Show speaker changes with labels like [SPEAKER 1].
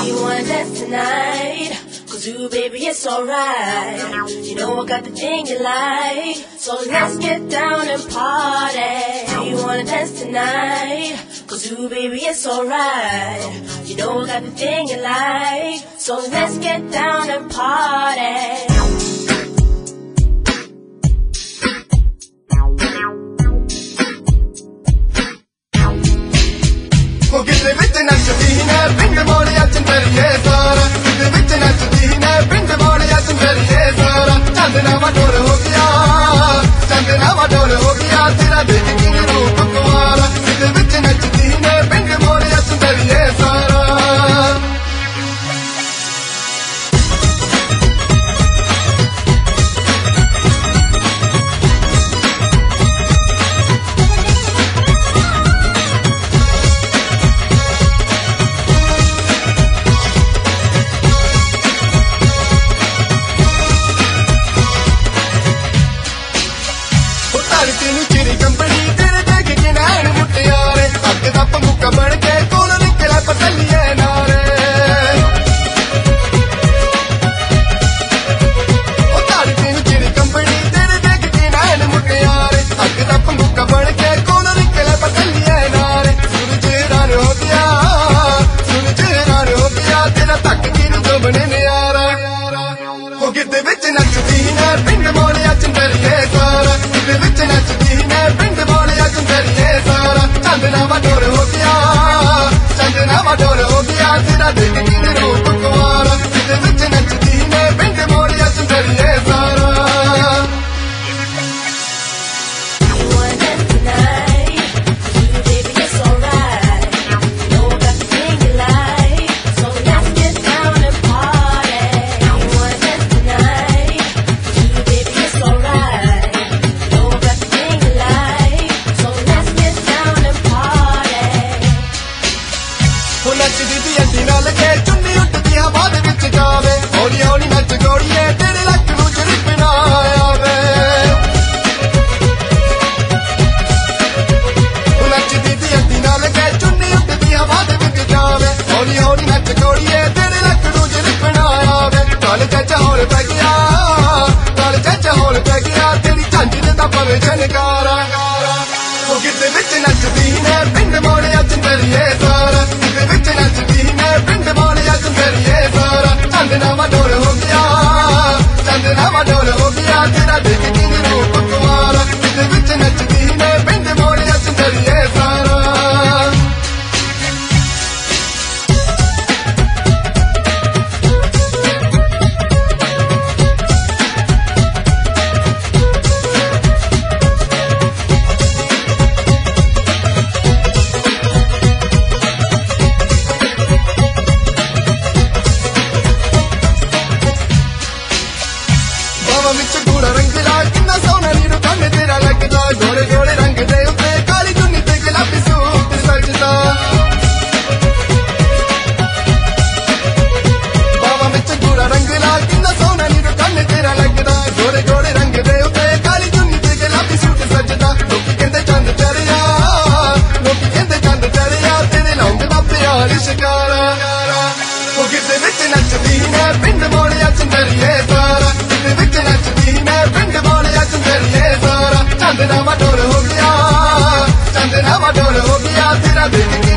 [SPEAKER 1] You wanna dance tonight? Cause ooh, baby, it's alright. You know I got the thing you like, so let's get down and party. You wanna dance tonight? Cause ooh, baby, it's alright. You know I got the thing you like, so let's get down and party.
[SPEAKER 2] किसे विच नचदी ने पिंड मोड़िया चंदरिए सारा किसे विच नचदी ने पिंड मोड़िया चंदरिए सारा चंदना वडोर हो गया तेरा देख के रूप कुमारा किसे विच नचदी ने पिंड मोड़िया चंदरिए सारा तेनू चिरी कंपनी तेरे देख के नैन मुटियारे अग दा पंगुका बन के कोल निकला पतलिए नारे तारी तेनू चिरी कंपनी तेरे देख के नैन मुटियारे अग दा पंगुका बन के कोल निकला पतलिए नारे सूरज रान हो गया तेरा तक किन जो बने न्यारा ओ किते विच नचदी ने पिंड मोड़िया चंदरिए सारा किते विच नचदी ने पिंड मोड़िया चंदरिए सारा चंदना वडोर हो गया तेरा देख किन रूप कुमारा किते विच नचदी ने पिंड मोड़िया चंदरिए सारा नचदी दी अंडी नाल के चुन्नी उठदी हवा दे विच जावे हौली हौली नच गोड़िए तेरे लक नू झड़कना आवे नचदी दी अंडी नाल के चुन्नी उठदी हवा दे विच जावे हौली हौली नच गोड़िए तेरे लक नू झड़कना आवे गल चाचा होल पै गया तेरी झांझी दा पवे झनकारा ओ किते विच नचदी ने पिंड मोड़िया चंदरिए सारा किते विच नचदी ने पिंड मोड़िया चंदरिए सारा चंदना वडोर हो गया तेरा देख किन रूप कुमारा किते विच नचदी ने पिंड मोड़िया चंदरिए सारा विच गूड़ा रंग ला किन्ना सोहना नीरो कन्न तेरा लगदा गोरे गोरे रंग दे उत्ते काली चुन्नी ते गुलाबी सूट सजदा बावा विच गूड़ा रंग ला किन्ना सोहना नीरो कन्न तेरा लगदा गोरे गोरे रंग दे उत्ते काली चुन्नी ते गुलाबी सूट सजदा लोकी कहंदे चंद चढ़िया तेरे लौंग दा प्यार शिकारा ओ किते विच नचदी ने पिंड मोड़िया चंदरिए सारा किते विच नचदी ने पिंड मोड़िया चंदरिए सारा चंदना वडोर हो गया तेरा देख